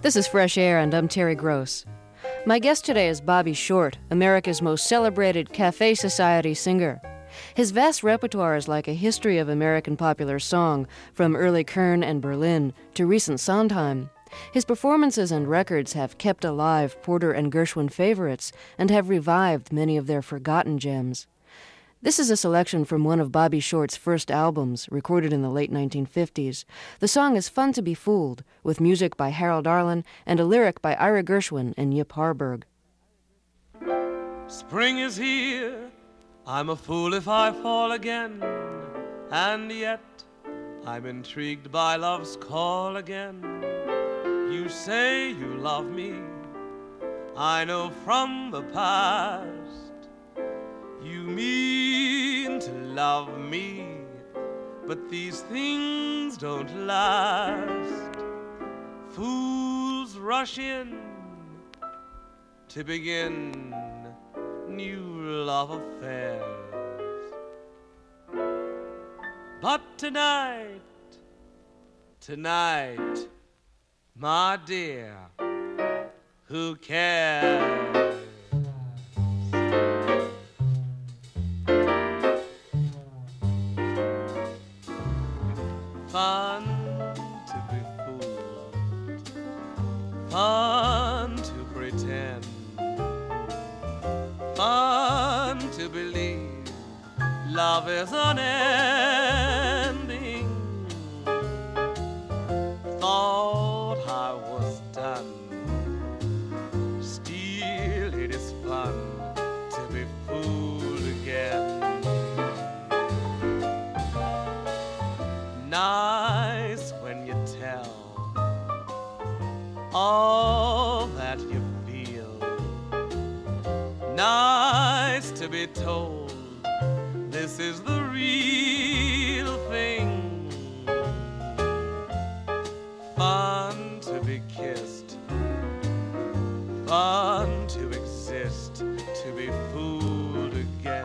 This is Fresh Air, and I'm Terry Gross. My guest today is Bobby Short, America's most celebrated Cafe Society singer. His vast repertoire is like a history of American popular song, from early Kern and Berlin to recent Sondheim. His performances and records have kept alive Porter and Gershwin favorites and have revived many of their forgotten gems. This is a selection from one of Bobby Short's first albums, recorded in the late 1950s. The song is Fun to be Fooled, with music by Harold Arlen and a lyric by Ira Gershwin and Yip Harburg. Spring is here, I'm a fool if I fall again, and yet I'm intrigued by love's call again. You say you love me, I know from the past. You mean to love me, but these things don't last. Fools rush in to begin new love affairs. But tonight, my dear, who cares? Fun to be fooled, fun to pretend, fun to believe love is unending. Thought I was done, still it is fun to be fooled again. Nice when you tell all that you feel. Nice to be told this is the real thing. Fun to be kissed, fun to exist, to be fooled again.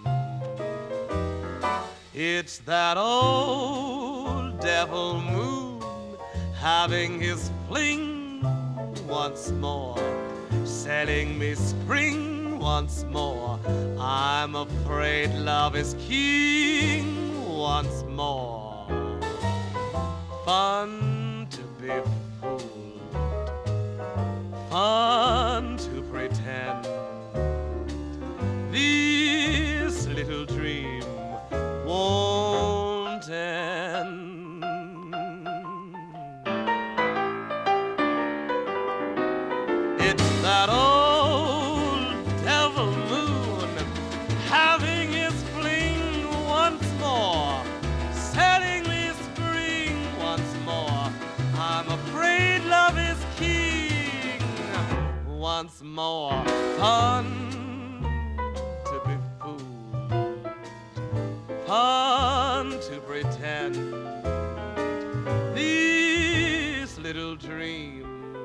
It's that old devil moon having his fling once more, selling me spring once more. I'm afraid love is king once more. Fun to be fooled, fun to pretend. This little dream won't end. It's that old devil moon having his fling once more, setting me spring once more. I'm afraid love is king once more. Fun to be fooled, fun to pretend. This little dream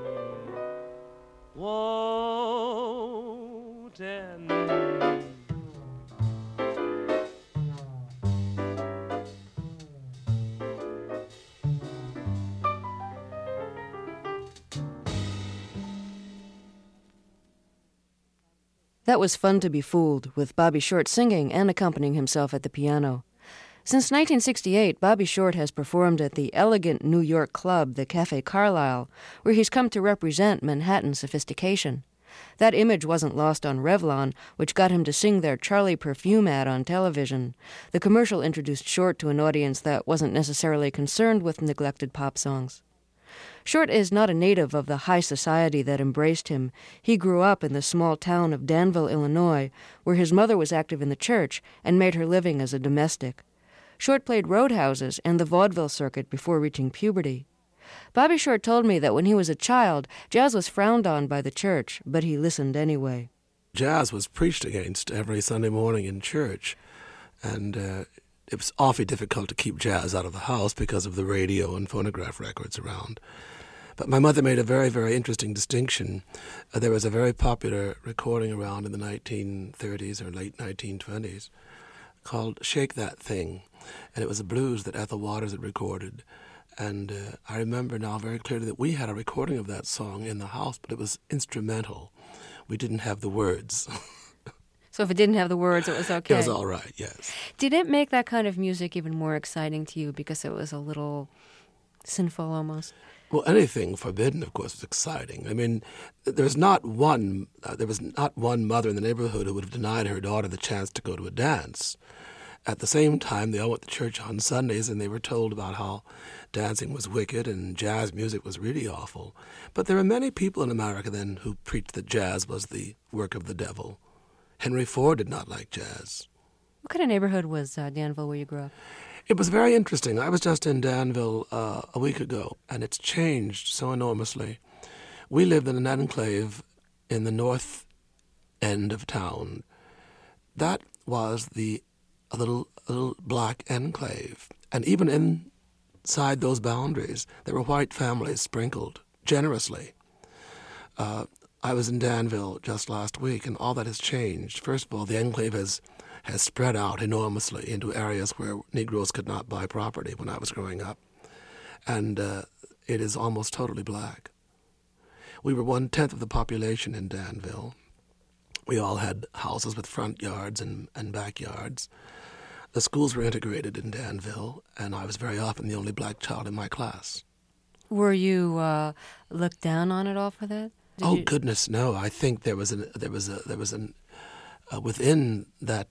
won't end. That was Fun to be Fooled, with Bobby Short singing and accompanying himself at the piano. Since 1968, Bobby Short has performed at the elegant New York club, the Cafe Carlyle, where he's come to represent Manhattan sophistication. That image wasn't lost on Revlon, which got him to sing their Charlie perfume ad on television. The commercial introduced Short to an audience that wasn't necessarily concerned with neglected pop songs. Short is not a native of the high society that embraced him. He grew up in the small town of Danville, Illinois, where his mother was active in the church and made her living as a domestic. Short played roadhouses and the vaudeville circuit before reaching puberty. Bobby Short told me that when he was a child, jazz was frowned on by the church, but he listened anyway. Jazz was preached against every Sunday morning in church, and it was awfully difficult to keep jazz out of the house because of the radio and phonograph records around. But my mother made a very, very interesting distinction. There was a very popular recording around in the 1930s or late 1920s called Shake That Thing, and it was a blues that Ethel Waters had recorded. And I remember now very clearly that we had a recording of that song in the house, but it was instrumental. We didn't have the words. So if it didn't have the words, it was okay? It was all right, yes. Did it make that kind of music even more exciting to you because it was a little sinful almost? Well, anything forbidden, of course, was exciting. I mean, there was not one mother in the neighborhood who would have denied her daughter the chance to go to a dance. At the same time, they all went to church on Sundays, and they were told about how dancing was wicked and jazz music was really awful. But there were many people in America then who preached that jazz was the work of the devil. Henry Ford did not like jazz. What kind of neighborhood was Danville where you grew up? It was very interesting. I was just in Danville a week ago, and it's changed so enormously. We lived in an enclave in the north end of town. That was a little black enclave. And even inside those boundaries, there were white families sprinkled generously. I was in Danville just last week, and all that has changed. First of all, the enclave has spread out enormously into areas where Negroes could not buy property when I was growing up. And it is almost totally black. We were 1/10 of the population in Danville. We all had houses with front yards and backyards. The schools were integrated in Danville, and I was very often the only black child in my class. Were you looked down on at all for that? Goodness, no. I think there was within that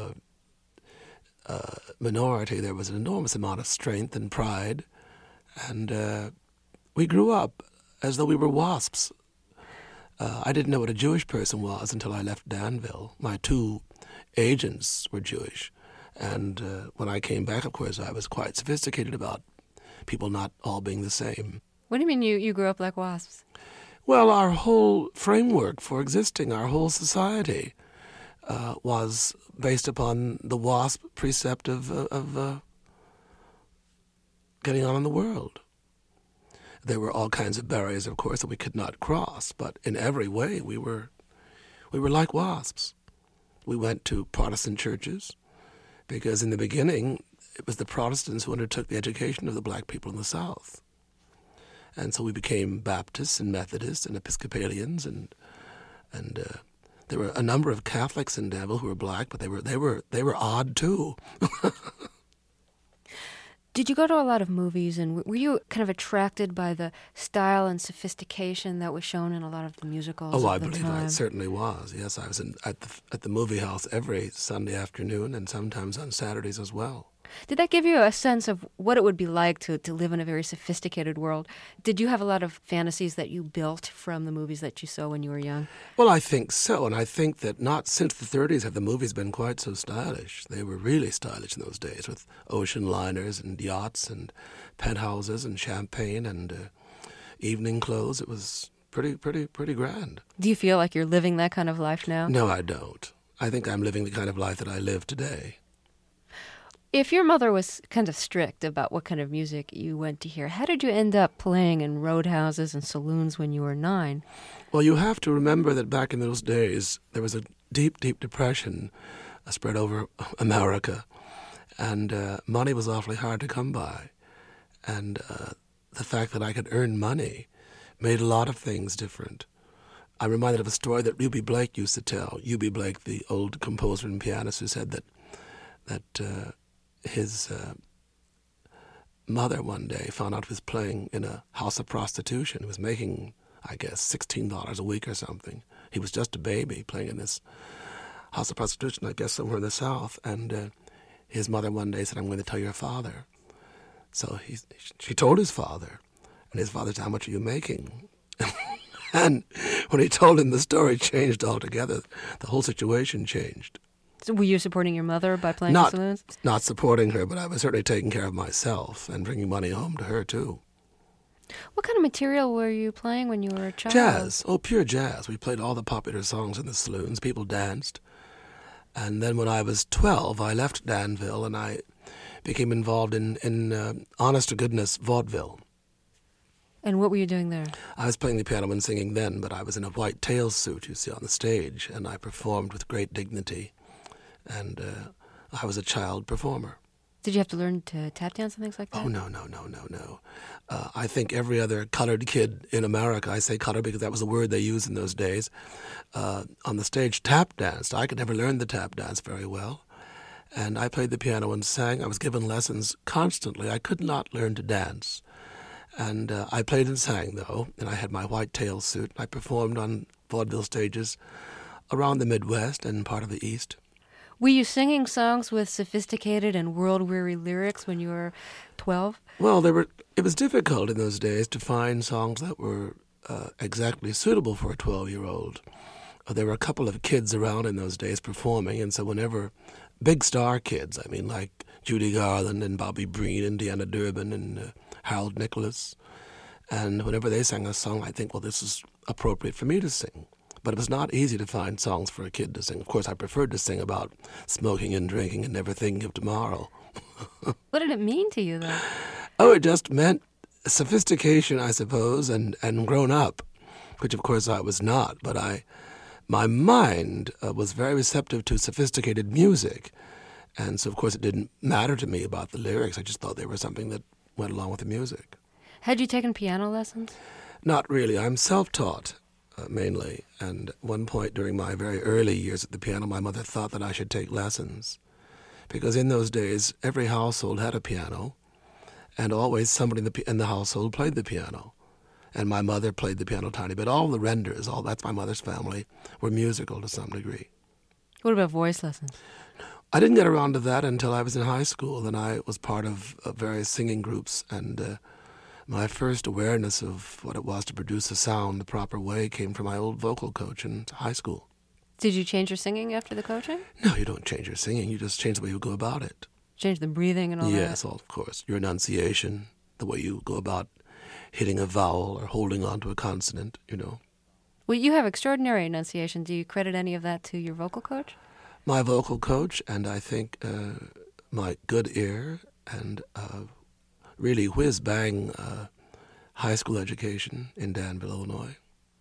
minority, there was an enormous amount of strength and pride, and we grew up as though we were wasps. I didn't know what a Jewish person was until I left Danville. My 2 agents were Jewish, and when I came back, of course, I was quite sophisticated about people not all being the same. What do you mean you grew up like wasps? Well, our whole framework for existing, our whole society, was based upon the WASP precept of getting on in the world. There were all kinds of barriers, of course, that we could not cross, but in every way we were like wasps. We went to Protestant churches because in the beginning it was the Protestants who undertook the education of the black people in the South. And so we became Baptists and Methodists and Episcopalians, and there were a number of Catholics in Danville who were black, but they were odd too. Did you go to a lot of movies, and were you kind of attracted by the style and sophistication that was shown in a lot of the musicals? Oh, I of the believe time? I certainly was. Yes, I was at the movie house every Sunday afternoon and sometimes on Saturdays as well. Did that give you a sense of what it would be like to live in a very sophisticated world? Did you have a lot of fantasies that you built from the movies that you saw when you were young? Well, I think so, and I think that not since the 30s have the movies been quite so stylish. They were really stylish in those days with ocean liners and yachts and penthouses and champagne and evening clothes. It was pretty grand. Do you feel like you're living that kind of life now? No, I don't. I think I'm living the kind of life that I live today. If your mother was kind of strict about what kind of music you went to hear, how did you end up playing in roadhouses and saloons when you were 9? Well, you have to remember that back in those days, there was a deep, deep depression spread over America, and money was awfully hard to come by. And the fact that I could earn money made a lot of things different. I'm reminded of a story that Eubie Blake used to tell. Eubie Blake, the old composer and pianist, who said that his mother one day found out he was playing in a house of prostitution. He was making, I guess, $16 a week or something. He was just a baby playing in this house of prostitution, I guess, somewhere in the South. And his mother one day said, "I'm going to tell your father." So she told his father, and his father said, "How much are you making?" And when he told him, the story changed altogether. The whole situation changed. So were you supporting your mother by playing in saloons? Not supporting her, but I was certainly taking care of myself and bringing money home to her, too. What kind of material were you playing when you were a child? Jazz. Oh, pure jazz. We played all the popular songs in the saloons. People danced. And then when I was 12, I left Danville and I became involved in honest-to-goodness vaudeville. And what were you doing there? I was playing the piano and singing then, but I was in a white tail suit, you see, on the stage, and I performed with great dignity. And I was a child performer. Did you have to learn to tap dance and things like that? Oh, no. I think every other colored kid in America, I say colored because that was the word they used in those days, on the stage tap danced. I could never learn the tap dance very well. And I played the piano and sang. I was given lessons constantly. I could not learn to dance. And I played and sang, though, and I had my white tail suit. I performed on vaudeville stages around the Midwest and part of the East. Were you singing songs with sophisticated and world-weary lyrics when you were 12? Well, it was difficult in those days to find songs that were exactly suitable for a 12-year-old. There were a couple of kids around in those days performing, and so whenever big star kids, I mean, like Judy Garland and Bobby Breen and Deanna Durbin and Harold Nicholas, and whenever they sang a song, I think, well, this is appropriate for me to sing. But it was not easy to find songs for a kid to sing. Of course, I preferred to sing about smoking and drinking and never thinking of tomorrow. What did it mean to you, though? Oh, it just meant sophistication, I suppose, and grown up, which, of course, I was not. But my mind was very receptive to sophisticated music. And so, of course, it didn't matter to me about the lyrics. I just thought they were something that went along with the music. Had you taken piano lessons? Not really. I'm self-taught. Mainly, and at one point during my very early years at the piano, my mother thought that I should take lessons, because in those days every household had a piano, and always somebody in the household played the piano, and my mother played the piano a tiny bit. All the Renders, that's my mother's family, were musical to some degree. What about voice lessons? I didn't get around to that until I was in high school, and I was part of various singing groups, and my first awareness of what it was to produce a sound the proper way came from my old vocal coach in high school. Did you change your singing after the coaching? No, you don't change your singing. You just change the way you go about it. Change the breathing and all that? Yes, of course. Your enunciation, the way you go about hitting a vowel or holding on to a consonant, Well, you have extraordinary enunciation. Do you credit any of that to your vocal coach? My vocal coach, and I think my good ear and really whiz-bang high school education in Danville, Illinois.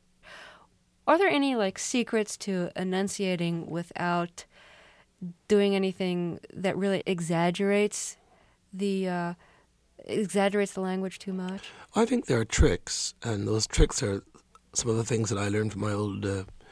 Are there any secrets to enunciating without doing anything that really exaggerates the language too much? I think there are tricks, and those tricks are some of the things that I learned from my old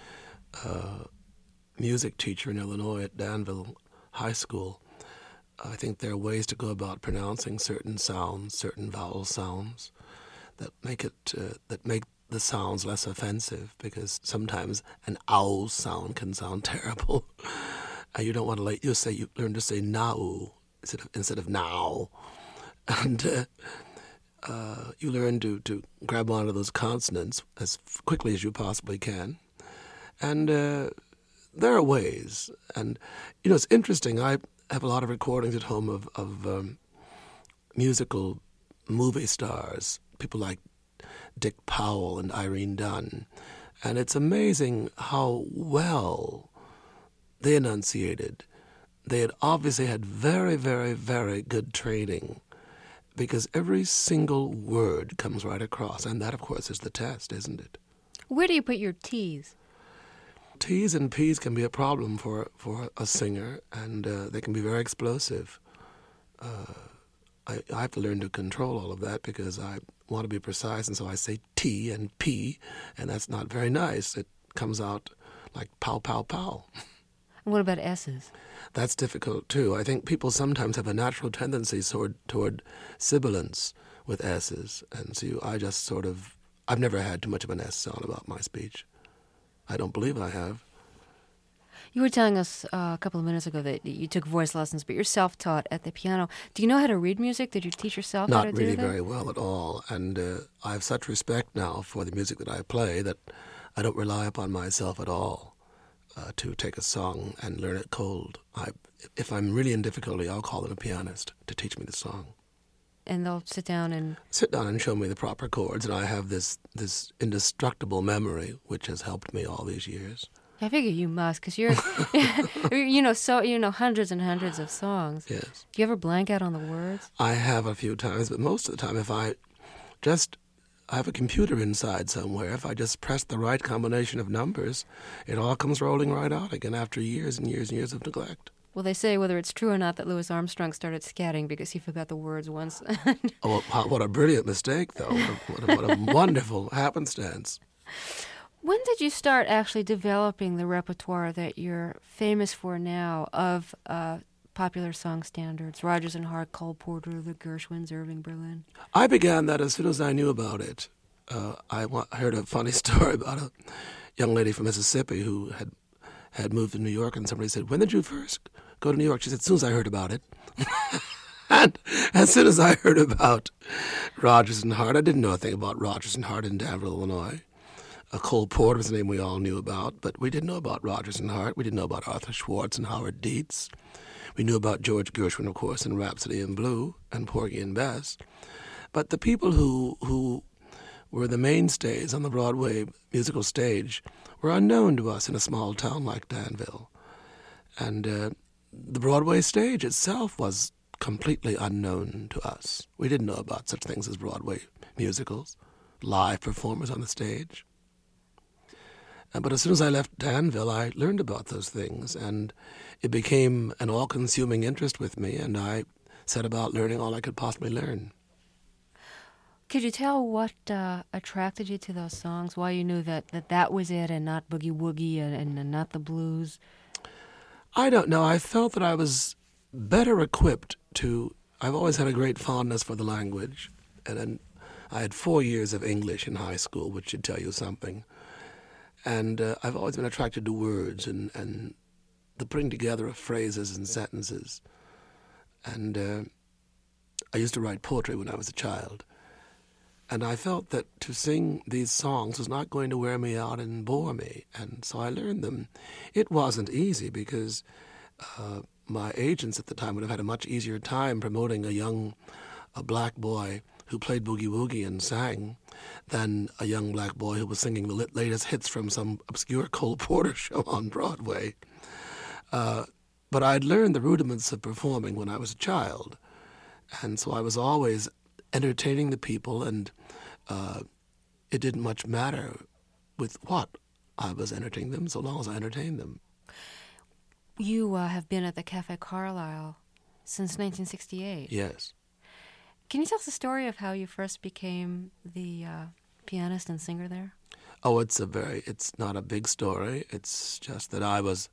music teacher in Illinois at Danville High School. I think there are ways to go about pronouncing certain sounds, certain vowel sounds, that make the sounds less offensive, because sometimes an ow sound can sound terrible. You don't want to you learn to say now instead of now, and you learn to grab onto those consonants as quickly as you possibly can, and there are ways, and it's interesting. I have a lot of recordings at home of musical movie stars, people like Dick Powell and Irene Dunn, and it's amazing how well they enunciated. They had obviously had very, very, very good training, because every single word comes right across, and that, of course, is the test, isn't it? Where do you put your T's? T's and P's can be a problem for a singer, and they can be very explosive. I have to learn to control all of that, because I want to be precise, and so I say T and P, and that's not very nice. It comes out like pow, pow, pow. And what about S's? That's difficult, too. I think people sometimes have a natural tendency toward sibilance with S's, and so I've never had too much of an S sound about my speech. I don't believe I have. You were telling us a couple of minutes ago that you took voice lessons, but you're self-taught at the piano. Do you know how to read music? Did you teach yourself how to do that? Not really very well at all, and I have such respect now for the music that I play that I don't rely upon myself at all to take a song and learn it cold. If I'm really in difficulty, I'll call in a pianist to teach me the song. And they'll sit down and show me the proper chords, and I have this indestructible memory which has helped me all these years. I figure you must, because you're, hundreds and hundreds of songs. Yes. Do you ever blank out on the words? I have a few times, but most of the time, if I have a computer inside somewhere, if I just press the right combination of numbers, it all comes rolling right out again after years and years and years of neglect. Well, they say, whether it's true or not, that Louis Armstrong started scatting because he forgot the words once. Oh, what a brilliant mistake, though. What a wonderful happenstance. When did you start actually developing the repertoire that you're famous for now of popular song standards? Rodgers and Hart, Cole Porter, the Gershwins, Irving Berlin. I began that as soon as I knew about it. I heard a funny story about a young lady from Mississippi who had moved to New York, and somebody said, "When did you first go to New York?" She said, "As soon as I heard about it." And as soon as I heard about Rodgers and Hart, I didn't know a thing about Rodgers and Hart in Danville, Illinois. Cole Porter was a name we all knew about, but we didn't know about Rodgers and Hart. We didn't know about Arthur Schwartz and Howard Dietz. We knew about George Gershwin, of course, and Rhapsody in Blue and Porgy and Bess. But the people who were the mainstays on the Broadway musical stage were unknown to us in a small town like Danville. And the Broadway stage itself was completely unknown to us. We didn't know about such things as Broadway musicals, live performers on the stage. But as soon as I left Danville, I learned about those things, and it became an all-consuming interest with me, and I set about learning all I could possibly learn. Could you tell what attracted you to those songs? Why you knew that was it and not Boogie Woogie and not the blues? I don't know. I felt that I was better equipped to... I've always had a great fondness for the language, and then I had 4 years of English in high school, which should tell you something. And I've always been attracted to words and the putting together of phrases and sentences. And I used to write poetry when I was a child. And I felt that to sing these songs was not going to wear me out and bore me. And so I learned them. It wasn't easy because my agents at the time would have had a much easier time promoting a black boy who played boogie woogie and sang than a young black boy who was singing the latest hits from some obscure Cole Porter show on Broadway. But I'd learned the rudiments of performing when I was a child. And so I was always entertaining the people, and it didn't much matter with what I was entertaining them, so long as I entertained them. You have been at the Café Carlyle since 1968. Yes. Can you tell us the story of how you first became the pianist and singer there? Oh, it's not a big story. It's just that I was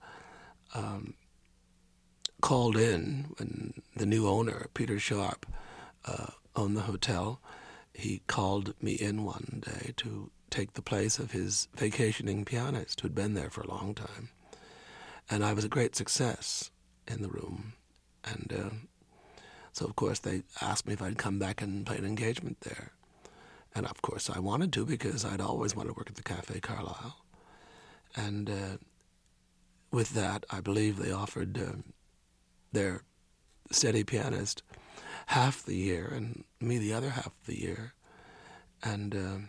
called in when the new owner, Peter Sharp, owned the hotel. He called me in one day to take the place of his vacationing pianist who'd been there for a long time. And I was a great success in the room. And so, of course, they asked me if I'd come back and play an engagement there. And, of course, I wanted to because I'd always wanted to work at the Café Carlyle. And with that, I believe they offered their steady pianist half the year and me the other half of the year. And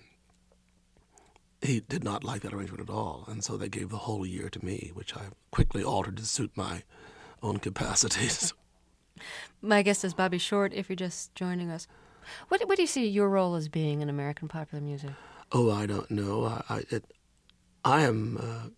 he did not like that arrangement at all. And so they gave the whole year to me, which I quickly altered to suit my own capacities. My guest is Bobby Short, if you're just joining us. What do you see your role as being in American popular music? Oh, I don't know. I am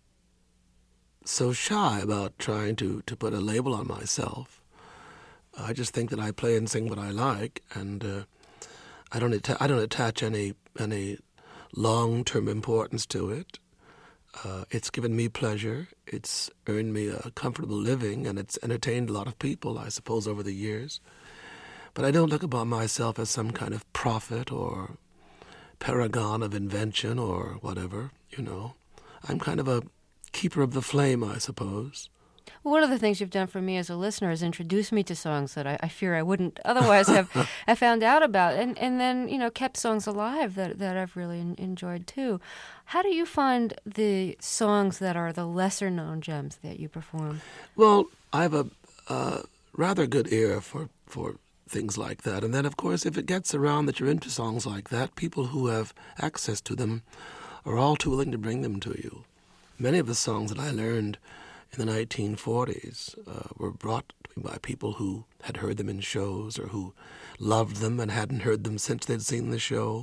so shy about trying to put a label on myself. I just think that I play and sing what I like, and I don't attach any long-term importance to it. It's given me pleasure. It's earned me a comfortable living, and it's entertained a lot of people, I suppose, over the years. But I don't look upon myself as some kind of prophet or paragon of invention or whatever, you know. I'm kind of a keeper of the flame, I suppose. Well, one of the things you've done for me as a listener is introduce me to songs that I fear I wouldn't otherwise have found out about, and then, you know, kept songs alive that I've really enjoyed too. How do you find the songs that are the lesser-known gems that you perform? Well, I have a rather good ear for things like that. And then, of course, if it gets around that you're into songs like that, people who have access to them are all too willing to bring them to you. Many of the songs that I learned in the 1940s were brought to me by people who had heard them in shows or who loved them and hadn't heard them since they'd seen the show.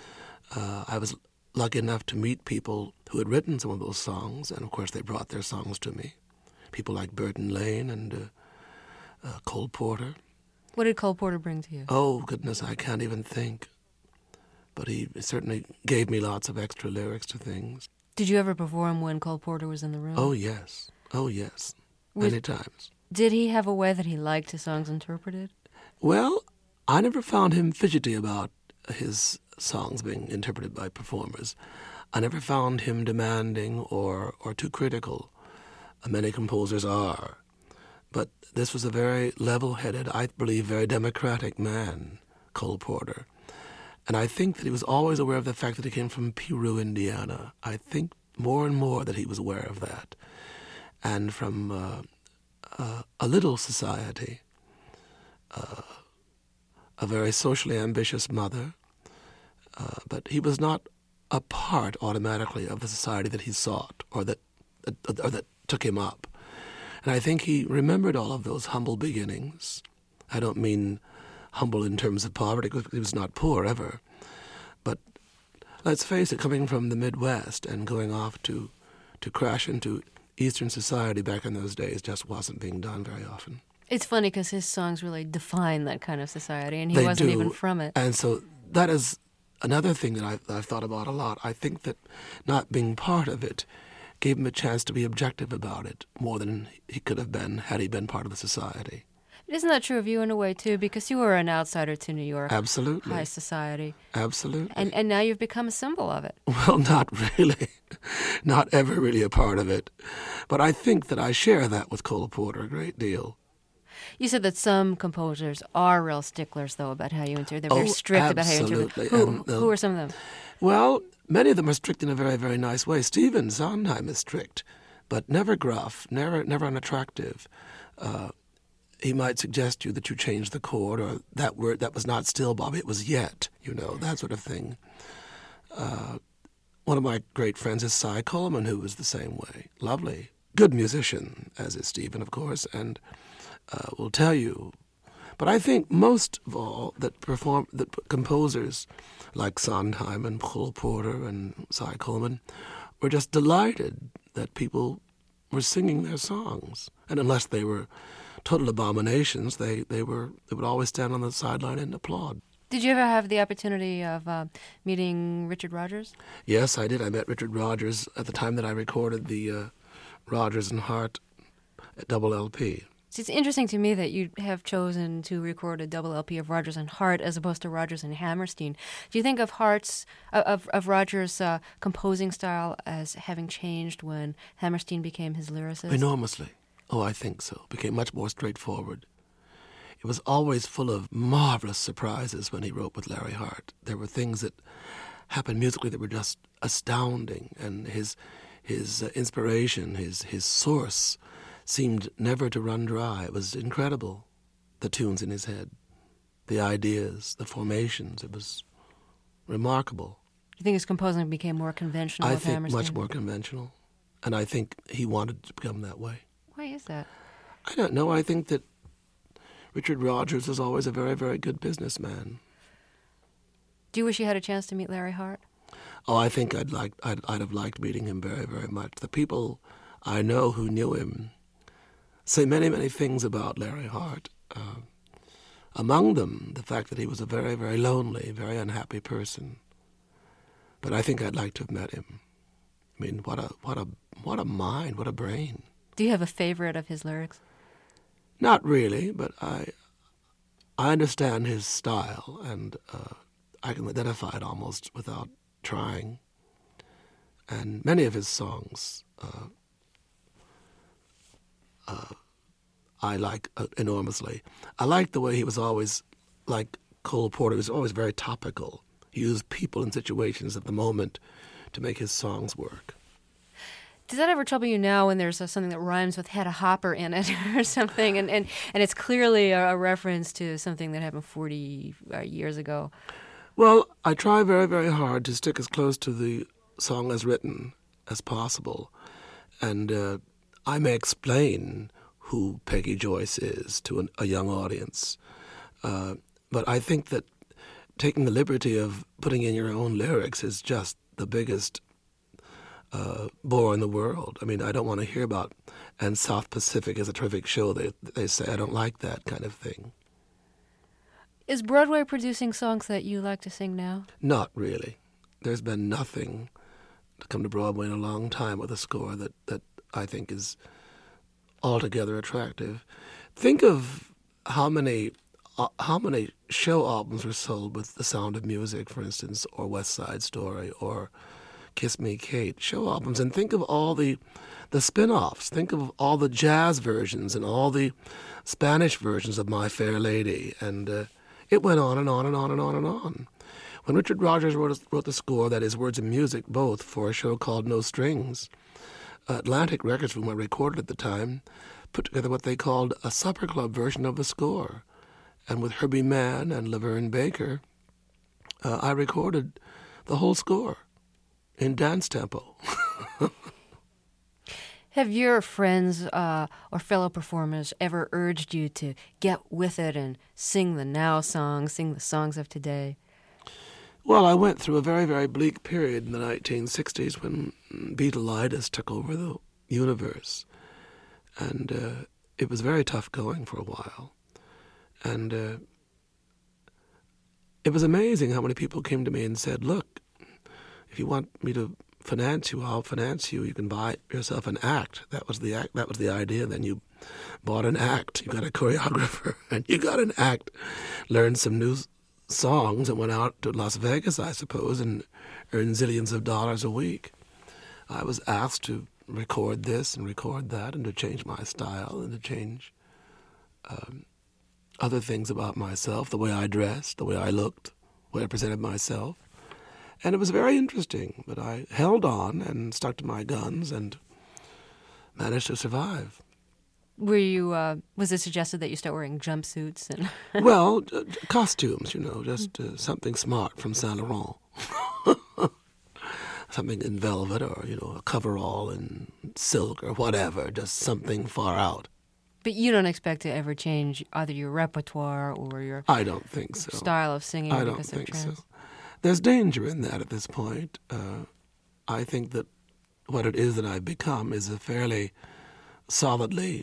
I was lucky enough to meet people who had written some of those songs, and of course they brought their songs to me. People like Burton Lane and Cole Porter. What did Cole Porter bring to you? Oh, goodness, I can't even think. But he certainly gave me lots of extra lyrics to things. Did you ever perform when Cole Porter was in the room? Oh, yes. Oh, yes. Many times. Did he have a way that he liked his songs interpreted? Well, I never found him fidgety about his songs being interpreted by performers. I never found him demanding or too critical. Many composers are. But this was a very level-headed, I believe, very democratic man, Cole Porter. And I think that he was always aware of the fact that he came from Peru, Indiana. I think more and more that he was aware of that. And from a little society, a very socially ambitious mother, but he was not a part automatically of the society that he sought or that took him up. And I think he remembered all of those humble beginnings. I don't mean humble in terms of poverty, because he was not poor ever. But let's face it, coming from the Midwest and going off to crash into Eastern society back in those days just wasn't being done very often. It's funny because his songs really define that kind of society, and he wasn't even from it. And so that is another thing that I've thought about a lot. I think that not being part of it gave him a chance to be objective about it more than he could have been had he been part of the society. Isn't that true of you in a way, too? Because you were an outsider to New York. Absolutely. High society. Absolutely. And now you've become a symbol of it. Well, not really. Not ever really a part of it. But I think that I share that with Cole Porter a great deal. You said that some composers are real sticklers, though, about how you interpret. They're very strict about how you interpret. Who are some of them? Well, many of them are strict in a very, very nice way. Stephen Sondheim is strict, but never gruff, never unattractive. He might suggest to you that you change the chord, or that word that was not still, Bobby, it was yet, that sort of thing. One of my great friends is Cy Coleman, who was the same way. Lovely. Good musician, as is Stephen, of course, and will tell you. But I think most of all that composers like Sondheim and Cole Porter and Cy Coleman were just delighted that people were singing their songs. And unless they were total abominations, they would always stand on the sideline and applaud. Did you ever have the opportunity of meeting Richard Rodgers? Yes, I did. I met Richard Rodgers at the time that I recorded the Rodgers and Hart double LP. It's interesting to me that you have chosen to record a double LP of Rodgers and Hart as opposed to Rodgers and Hammerstein. Do you think of Rodgers' composing style as having changed when Hammerstein became his lyricist? Enormously. Oh, I think so. Became much more straightforward. It was always full of marvelous surprises when he wrote with Larry Hart. There were things that happened musically that were just astounding, and his inspiration, his source, seemed never to run dry. It was incredible, the tunes in his head, the ideas, the formations. It was remarkable. Do you think his composing became more conventional with Hammerstein? I think much more conventional, and I think he wanted to become that way. Why is that? I don't know. I think that Richard Rodgers was always a very, very good businessman. Do you wish you had a chance to meet Larry Hart? Oh, I think I'd have liked meeting him very, very much. The people I know who knew him say many, many things about Larry Hart. Among them, the fact that he was a very, very lonely, very unhappy person. But I think I'd like to have met him. I mean, what a mind, what a brain. Do you have a favorite of his lyrics? Not really, but I understand his style, and I can identify it almost without trying. And many of his songs I like enormously. I like the way he was always, like Cole Porter, he was always very topical. He used people and situations at the moment to make his songs work. Does that ever trouble you now when there's something that rhymes with Hedda Hopper in it or something, and it's clearly a reference to something that happened 40 years ago? Well, I try very, very hard to stick as close to the song as written as possible. And I may explain who Peggy Joyce is to a young audience. But I think that taking the liberty of putting in your own lyrics is just the biggest bore in the world. I mean, I don't want to hear about, and South Pacific is a terrific show. They say I don't like that kind of thing. Is Broadway producing songs that you like to sing now? Not really. There's been nothing to come to Broadway in a long time with a score that I think is altogether attractive. Think of how many show albums were sold with The Sound of Music, for instance, or West Side Story, or Kiss Me, Kate, show albums, and think of all the spin-offs. Think of all the jazz versions and all the Spanish versions of My Fair Lady, and it went on and on and on and on and on. When Richard Rodgers wrote the score, that is, words and music, both, for a show called No Strings, Atlantic Records, whom I recorded at the time, put together what they called a supper club version of the score. And with Herbie Mann and Laverne Baker, I recorded the whole score in dance tempo. Have your friends or fellow performers ever urged you to get with it and sing the now songs, sing the songs of today? Well, I went through a very, very bleak period in the 1960s when Beatleitis took over the universe. And it was very tough going for a while. And it was amazing how many people came to me and said, look, if you want me to finance you, I'll finance you. You can buy yourself an act. That was the act. That was the idea. Then you bought an act. You got a choreographer, and you got an act. Learned some new songs and went out to Las Vegas, I suppose, and earned zillions of dollars a week. I was asked to record this and record that, and to change my style, and to change other things about myself, the way I dressed, the way I looked, the way I presented myself. And it was very interesting, but I held on and stuck to my guns and managed to survive. Were you? Was it suggested that you start wearing jumpsuits and? Well, costumes, just something smart from Saint Laurent, something in velvet, or a coverall in silk or whatever, just something far out. But you don't expect to ever change either your repertoire or your I don't think so. Style of singing. I don't think so. There's danger in that at this point. I think that what it is that I've become is a fairly solidly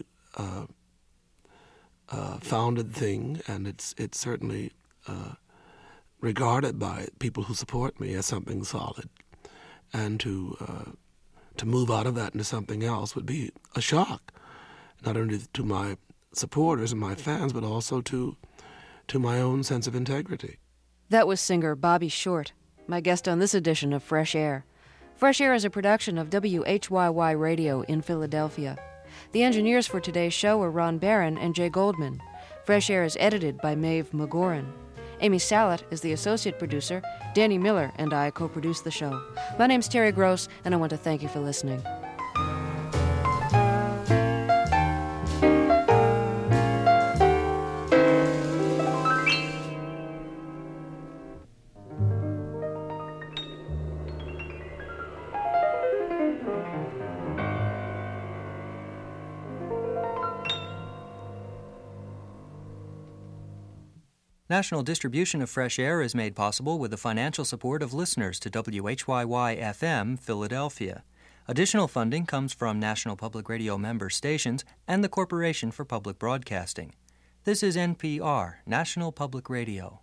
founded thing, and it's certainly regarded by people who support me as something solid. And to move out of that into something else would be a shock, not only to my supporters and my fans, but also to my own sense of integrity. That was singer Bobby Short, my guest on this edition of Fresh Air. Fresh Air is a production of WHYY Radio in Philadelphia. The engineers for today's show are Ron Barron and Jay Goldman. Fresh Air is edited by Maeve McGoran. Amy Salet is the associate producer. Danny Miller and I co-produce the show. My name's Terry Gross, and I want to thank you for listening. National distribution of Fresh Air is made possible with the financial support of listeners to WHYY-FM, Philadelphia. Additional funding comes from National Public Radio member stations and the Corporation for Public Broadcasting. This is NPR, National Public Radio.